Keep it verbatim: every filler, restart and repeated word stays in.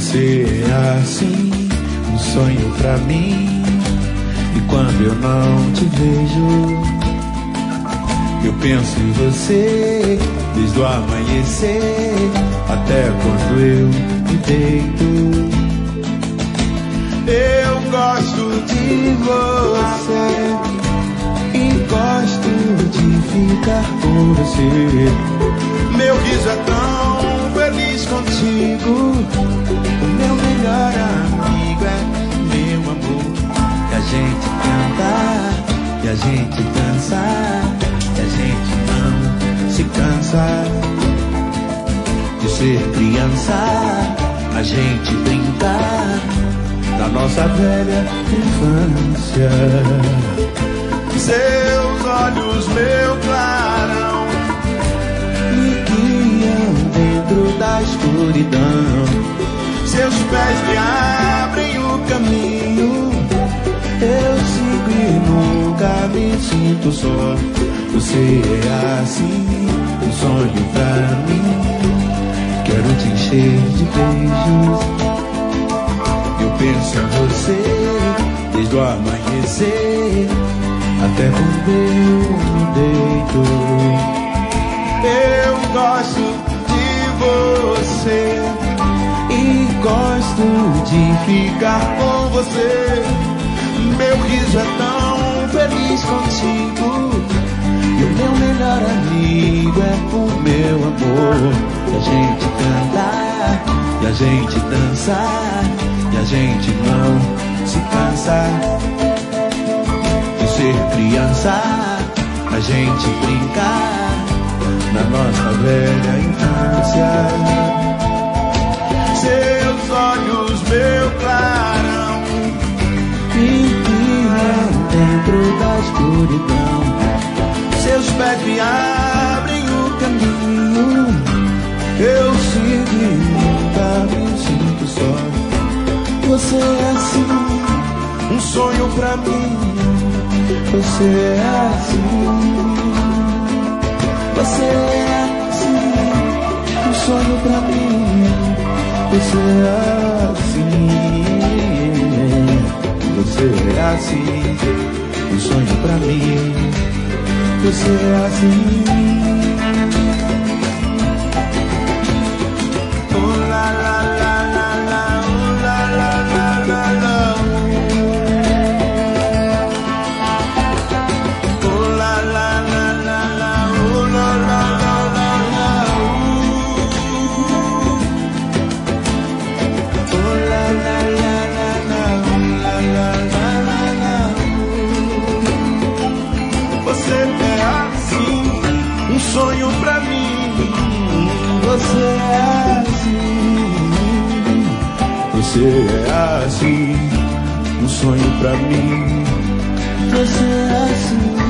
Você é assim, um sonho pra mim. E quando eu não te vejo, eu penso em você, desde o amanhecer até quando eu me deito. Eu gosto de você e gosto de ficar com você. Meu riso é tão feliz contigo. O meu melhor amigo é meu amor. E a gente canta, e a gente dança, e a gente não se cansa de ser criança. A gente brinca na nossa velha infância. Seus olhos, meu clarão, me guiam dentro da escuridão. Seus pés me abrem o caminho. Eu sigo e nunca me sinto só. Você é assim, um sonho pra mim. Quero te encher de beijos. Eu penso em você desde o amanhecer até quando eu me deito. Eu gosto de você e gosto de ficar com você. Meu riso é tão feliz contigo. E o meu melhor amigo é o meu amor. E a gente canta, e a gente dança, e a gente não se cansa de ser criança. A gente brinca na nossa velha infância. Seus olhos, meu clarão, me guiam dentro da escuridão. Seus pés me abrem o caminho. Eu sigo e nunca me sinto só. Você é assim, um sonho pra mim. Você é assim, você é assim, um sonho pra mim. Você é assim, você é assim, um sonho pra mim. Você é assim. Oh la la la la la, oh la la la la la, oh la la la la la, oh la la la la la, oh la la la la la, oh la la la la la. Você é assim, um sonho pra mim. Você é assim, você é assim, um sonho pra mim. Você é assim.